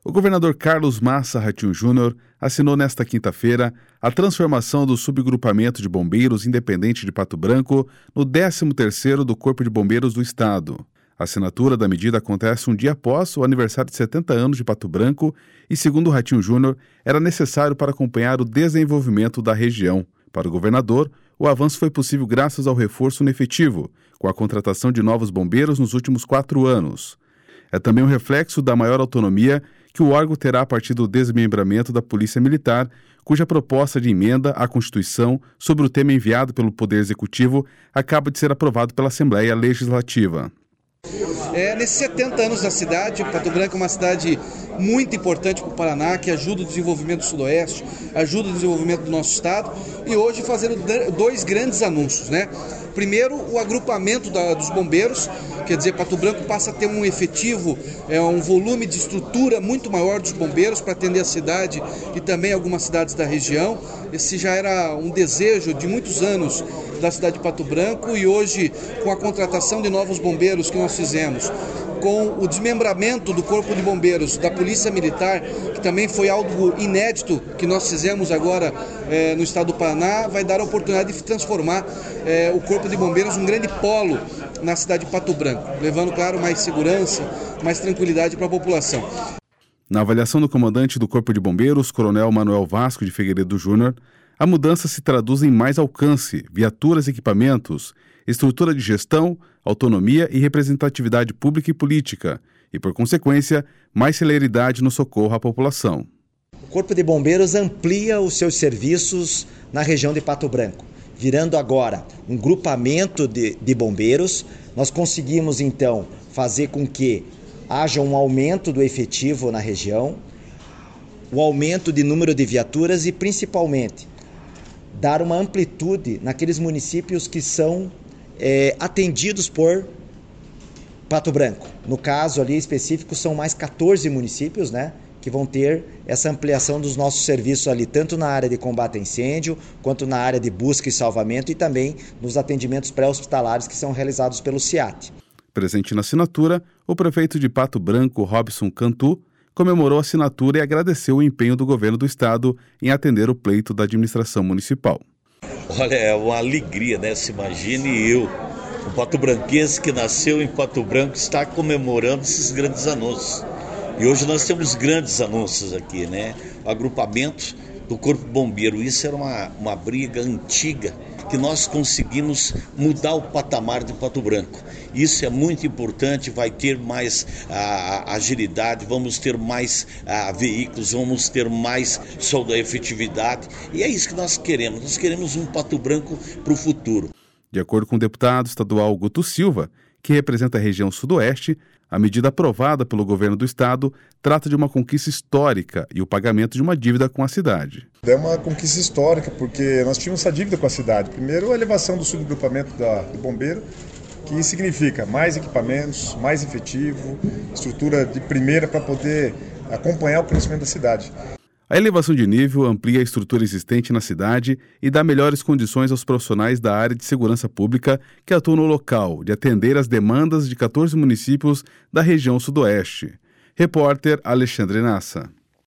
O governador Carlos Massa Ratinho Júnior assinou nesta quinta-feira a transformação do subgrupamento de bombeiros independente de Pato Branco no 13º do Corpo de Bombeiros do Estado. A assinatura da medida acontece um dia após o aniversário de 70 anos de Pato Branco e, segundo Ratinho Júnior, era necessário para acompanhar o desenvolvimento da região. Para o governador, o avanço foi possível graças ao reforço no efetivo, com a contratação de novos bombeiros nos últimos 4 anos. É também um reflexo da maior autonomia que o órgão terá a partir do desmembramento da Polícia Militar, cuja proposta de emenda à Constituição sobre o tema enviado pelo Poder Executivo acaba de ser aprovado pela Assembleia Legislativa. Nesses 70 anos da cidade, Pato Branco é uma cidade muito importante para o Paraná, que ajuda o desenvolvimento do Sudoeste, ajuda o desenvolvimento do nosso estado, e hoje fazendo 2 grandes anúncios, né? Primeiro, o agrupamento dos bombeiros, quer dizer, Pato Branco passa a ter um efetivo, um volume de estrutura muito maior dos bombeiros para atender a cidade e também algumas cidades da região. Esse já era um desejo de muitos anos da cidade de Pato Branco e hoje, com a contratação de novos bombeiros que nós fizemos, com o desmembramento do Corpo de Bombeiros da Polícia Militar, que também foi algo inédito que nós fizemos agora no estado do Paraná, vai dar a oportunidade de transformar o Corpo de Bombeiros num grande polo na cidade de Pato Branco, levando, claro, mais segurança, mais tranquilidade para a população. Na avaliação do comandante do Corpo de Bombeiros, Coronel Manuel Vasco de Figueiredo Júnior, a mudança se traduz em mais alcance, viaturas e equipamentos, estrutura de gestão, autonomia e representatividade pública e política, e, por consequência, mais celeridade no socorro à população. O Corpo de Bombeiros amplia os seus serviços na região de Pato Branco, virando agora um grupamento de bombeiros. Nós conseguimos, então, fazer com que haja um aumento do efetivo na região, o aumento de número de viaturas e, principalmente, dar uma amplitude naqueles municípios que são atendidos por Pato Branco. No caso ali específico, são mais 14 municípios, né, que vão ter essa ampliação dos nossos serviços ali, tanto na área de combate a incêndio, quanto na área de busca e salvamento e também nos atendimentos pré-hospitalares que são realizados pelo CIAT. Presente na assinatura, o prefeito de Pato Branco, Robson Cantu, comemorou a assinatura e agradeceu o empenho do governo do estado em atender o pleito da administração municipal. Olha, é uma alegria, né? Se imagine eu, um patobranquense que nasceu em Pato Branco, está comemorando esses grandes anúncios. E hoje nós temos grandes anúncios aqui, né? O agrupamento do Corpo Bombeiro, isso era uma briga antiga que nós conseguimos mudar o patamar de Pato Branco. Isso é muito importante, vai ter mais agilidade, vamos ter mais veículos, vamos ter mais efetividade. E é isso que nós queremos um Pato Branco para o futuro. De acordo com o deputado estadual Guto Silva, que representa a região sudoeste, a medida aprovada pelo governo do estado trata de uma conquista histórica e o pagamento de uma dívida com a cidade. É uma conquista histórica porque nós tínhamos essa dívida com a cidade. Primeiro, a elevação do subgrupamento do bombeiro, que significa mais equipamentos, mais efetivo, estrutura de primeira para poder acompanhar o crescimento da cidade. A elevação de nível amplia a estrutura existente na cidade e dá melhores condições aos profissionais da área de segurança pública que atuam no local, de atender às demandas de 14 municípios da região sudoeste. Repórter Alexandre Nassa.